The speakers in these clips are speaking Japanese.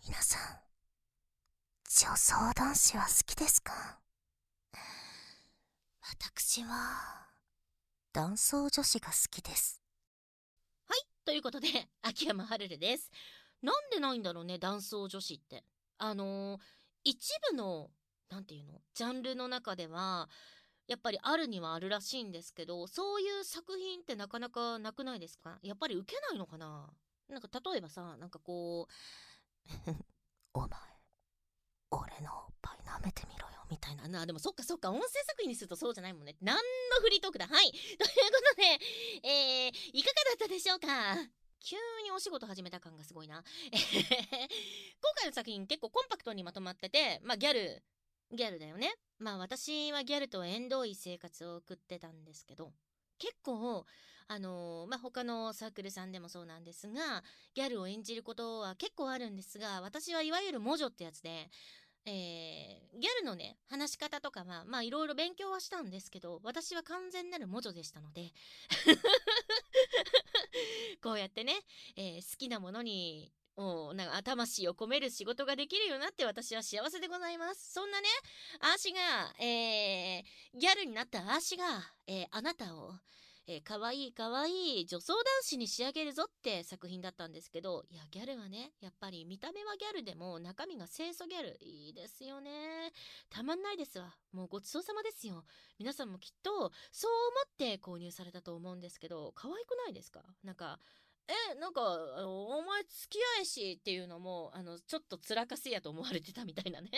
皆さん、女装男子は好きですか？私は、男装女子が好きです。 はい、ということで、秋山はるるです。なんでないんだろうね、男装女子って。一部の、なんていうのジャンルの中では、やっぱりあるにはあるらしいんですけど、そういう作品ってなかなかなくないですか？やっぱり受けないのかな。なんか例えばさ、なんかこお前、俺のおっぱい舐めてみろよ。 みたいな。でもそっかそっか、音声作品にするとそうじゃないもんね。何のフリートークだ。はい。ということで、いかがだったでしょうか？急にお仕事始めた感がすごいな。今回の作品結構コンパクトにまとまってて、まあギャルだよね。まあ私はギャルと縁遠い生活を送ってたんですけど、結構、まあ他のサークルさんでもそうなんですが、ギャルを演じることは結構あるんですが、私はいわゆる魔女ってやつで、ギャルのね、話し方とかは、まあいろいろ勉強はしたんですけど、私は完全なる魔女でしたので、こうやってね、好きなものに、なんか魂を込める仕事ができるようになって私は幸せでございます。そんなね、アーシが、ギャルになったアーシが、あなたを、かわいいかわいい女装男子に仕上げるぞって作品だったんですけど、いや、ギャルはね、やっぱり見た目はギャルでも中身が清楚ギャル。いいですよね。たまんないですわ。もうごちそうさまですよ。皆さんもきっとそう思って購入されたと思うんですけど、可愛くないですか？なんか、なんか、お前付き合いしっていうのも、ちょっと辛かせやと思われてたみたいなね。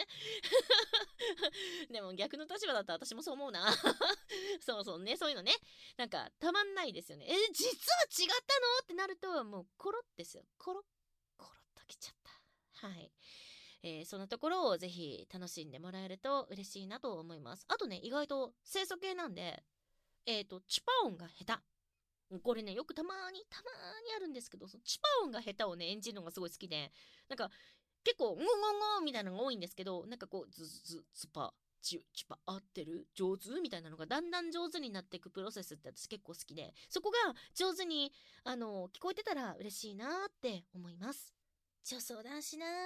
でも逆の立場だったら私もそう思うな。そうそうね、そういうのね。なんか、たまんないですよね。実は違ったのってなると、もう、コロッですよ。コロッ、コロッときちゃった。はい。そのところをぜひ楽しんでもらえると嬉しいなと思います。あとね、意外と清楚系なんで、チュパ音が下手。これね、よくたまーにあるんですけど、そのチュパ音が下手をね、演じるのがすごい好きで、なんか、結構、ゴンゴンゴンみたいなのが多いんですけど、なんかこう、ズパ、チュパ、合ってる上手みたいなのがだんだん上手になっていくプロセスって私結構好きで、そこが上手に、聞こえてたら嬉しいなーって思います。女装男子なー。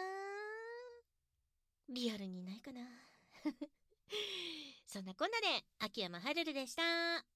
リアルにいないかな。そんなこんなで、秋山はるるでした。